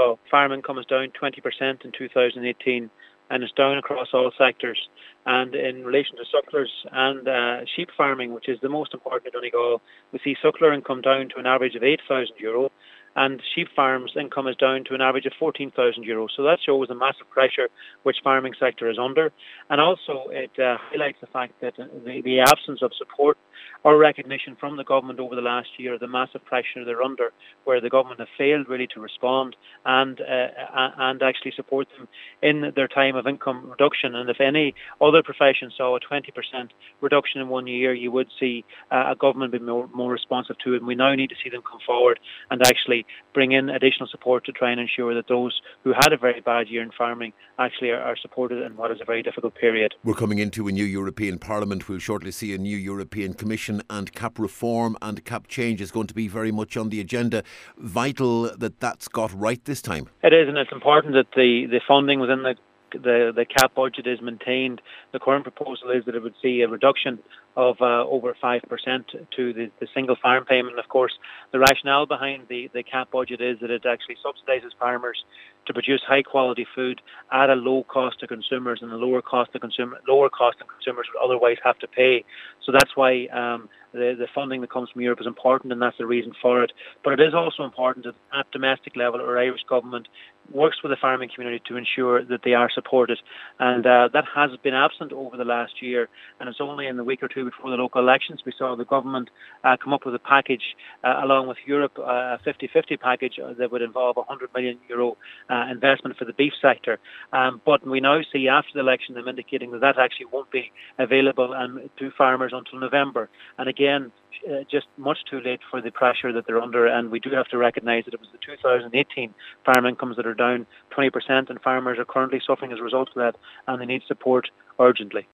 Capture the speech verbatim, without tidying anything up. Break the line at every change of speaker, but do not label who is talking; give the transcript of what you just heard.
Donegal, farm income is down twenty percent in two thousand eighteen, and it's down across all sectors. And in relation to sucklers and uh, sheep farming, which is the most important in Donegal, we see suckler income down to an average of eight thousand euro, and sheep farms income is down to an average of fourteen thousand euros. So that shows the massive pressure which farming sector is under. And also it uh, highlights the fact that the, the absence of support or recognition from the government over the last year, the massive pressure they're under, where the government have failed really to respond and uh, and actually support them in their time of income reduction. And if any other profession saw a twenty percent reduction in one year, you would see uh, a government be more, more responsive to it. And we now need to see them come forward and actually bring in additional support to try and ensure that those who had a very bad year in farming actually are, are supported in what is a very difficult period.
We're coming into a new European Parliament. We'll shortly see a new European Commission, and C A P reform and C A P change is going to be very much on the agenda. Vital that that's got right this time.
It is, and it's important that the, the funding within the The, the C A P budget is maintained. The current proposal is that it would see a reduction of uh, over five percent to the, the single farm payment. Of course, the rationale behind the, the C A P budget is that it actually subsidises farmers to produce high quality food at a low cost to consumers and a lower cost to consumer lower cost than consumers would otherwise have to pay. So that's why um, the, the funding that comes from Europe is important, and that's the reason for it. But it is also important that at domestic level our Irish government works with the farming community to ensure that they are supported, and uh, that has been absent over the last year. And it's only in the week or two before the local elections we saw the government uh, come up with a package uh, along with Europe, uh, a fifty-fifty package that would involve a one hundred million euro uh, investment for the beef sector. Um, but we now see after the election them indicating that that actually won't be available um, to farmers until November. And again, Uh, just much too late for the pressure that they're under, and we do have to recognise that it was the two thousand eighteen farm incomes that are down twenty percent, and farmers are currently suffering as a result of that, and they need support urgently.